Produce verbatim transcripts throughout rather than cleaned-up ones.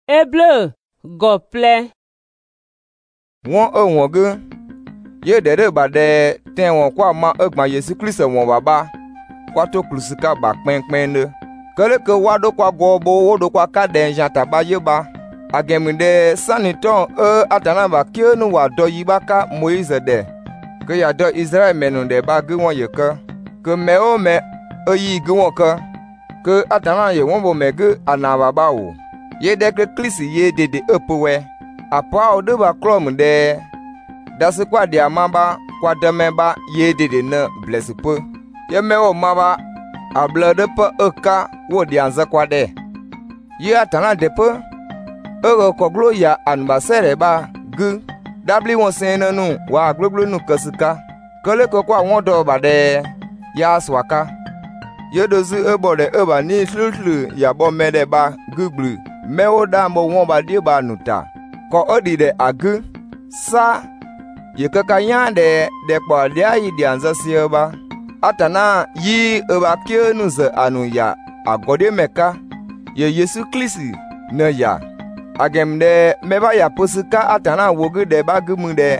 Eble gople. Won e won ge. Ye dede ba de ten won kwa ma egba Yesu Kristo won baba. Kwa to klusika ba pen ne. Kele ke wa do kwa gobo wo do kwa ka den jan taba ye ba. Ageminde saniton e atana ba ke nu wa do yi ba ka Moise de. Ke ya do Israel menu de ba ge won ye ke. Ke me o me e yi ge won ke. Ke atana ye won bo me ge anaba ba o. Ye de ke klisi ye de de epowe. Apa o de ba klom de. Dasi kwa di amaba kwa de me ba ye de de ne blesse peu. Ye me o maba able de pe eka wo di anza kwa de. Ye atana de pe. Ego koglo ya anbasere ba gu. Dabli won sene nu wa gloglo nu kasika. Kele ko kwa won do ba de. Ya swaka. Ye dozu ebo de eba ni flutlu ya bo mede ba gublu. Me o da mo won ba di ba nuta. Ko odi de agu. Sa. Ye kaka yan de de kwa dia yi di anza sieba. Atana yi eba kye nu ze anu ya agode meka. Ye Yesu Kristi ne ya. Agemde meba ya posika atana wogu de bagumu de.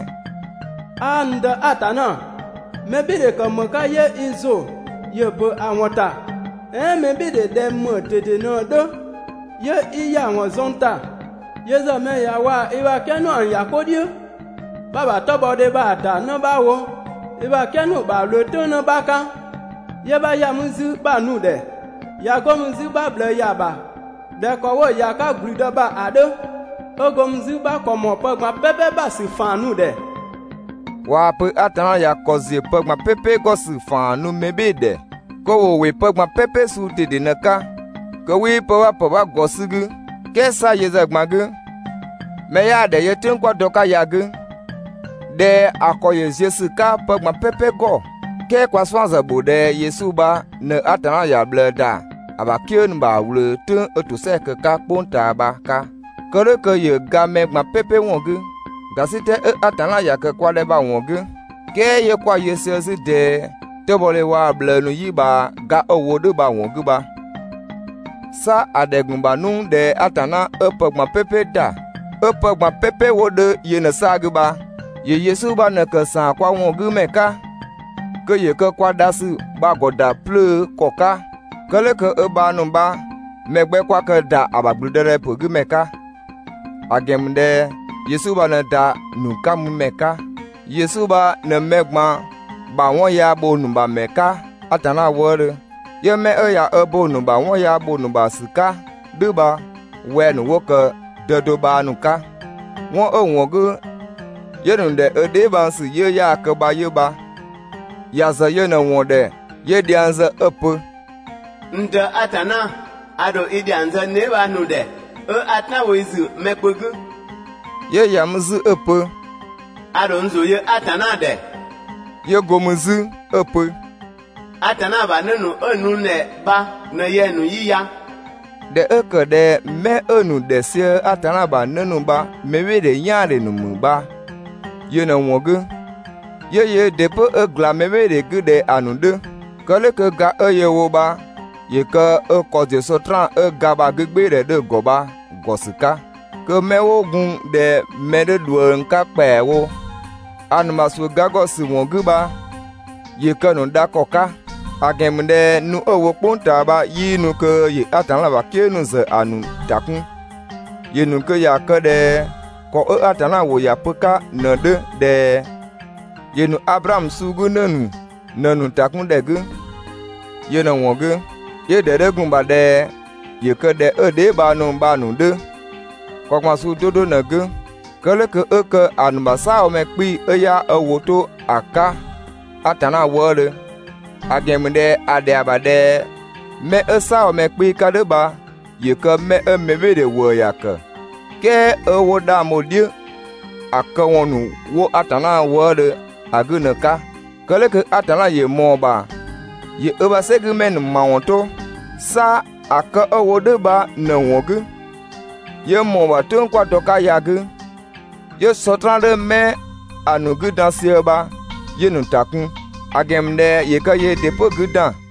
Anda atana. Mebide kamaka ye inzo. Ye bo awota. Eh mebide de mo tete no do. Ye iya wazonta. Ye zame ya wa iwa kenu an yakodio. Baba tobo de ba da no ba wo. Iwa kenu ba loto no baka. Ye ba ya muzu ba nu de. Ya go muzu ba ble ya ba. De ko wo ya ka grido ba ado. Ogo muzu ba komo pegma pepe ba si fanu de. Wa pe atana ya kozi pegma pepe go si fanu mebide. Ko wo we pegma pepe su de de naka. Ko we pe wa pe wa go sigu. Ke sa ye zagmagu. Me ya de ye tin kwa doka yagu. De akoye Yesu ka pegma pepe go. Ke kwa swanza bo de Yesu ba ne atana ya bleda. Aba kien ba wule tun etu se ke ka ponta ba ka. Kere ke ye ga me ma pepe wongu. Gasite e atana ya ke kwa de ba wongu. Ke ye kwa Yesu de. Tebole wa ble nu yi ba ga owo de ba wongu ba. Sa adegun ba nun de atana e pegma pepe da. E pegma pepe wo de ye ne sa gu ba. Ye Yesu ba ne ke sa kwa wongu me ka. Ke ye ke kwa dasu ba goda ple koka. Kele ke eba nu ba megbe kwa ke da abagludere pogu meka. Agemde Yesu ba ne da nu kamu meka. Yesu ba ne megma ba won ya bo nu ba meka atana wore. Ye me e ya ebo nu ba won ya bo nu ba sika. De ba we nu woke dedo ba nu ka. Won e won go ye nu de e de ba su ye ya ke ba ye ba. Ya za ye na won de ye di anza epe. Nda atana ado idi anza neba nude e atna wizu mekpogu ye ya muzu epe ado nzo ye atana de ye gomuzu epe atana ba nenu enu ne ba na ye nu yiya de eke de me enu de se atana ba nenu ba mewe de yare nu mu ba ye na wogu ye ye de pe egla mewe de gude anude kale ke ga eye wo ba. Ye ke e kote sotran e gaba gegbe de de goba gosika. Ke me wo gun de me de dwe nka kpe wo. Anuma su gagosi won guba. Ye ke nu da koka. Agemde nu e wo ponta ba yi nu ke ye atan la ba ke nu ze anu takun. Ye nu ke ya ke de ko e atan la wo ya peka ne de de. Ye nu Abraham su gu nenu nenu takun de gu. Ye na won gu. Ye de de gumba de ye ke de e de ba nu ba nu de kokma su dodo na ge kele ke e ke anbasa o me pi e ya ewoto aka atana wore agemde ade abade me esa o me pi ka de ba ye ke me e me be de wo ya ke ke e wo da modie aka wonu wo atana wore agunaka kele ke atana ye mo ba ye eba segu men mawonto sa aka owo de ba na wogu ye mo ba tun kwa doka yagu ye sotrande me anugu dansie ba ye nu takun agemde ye ka ye depo gudan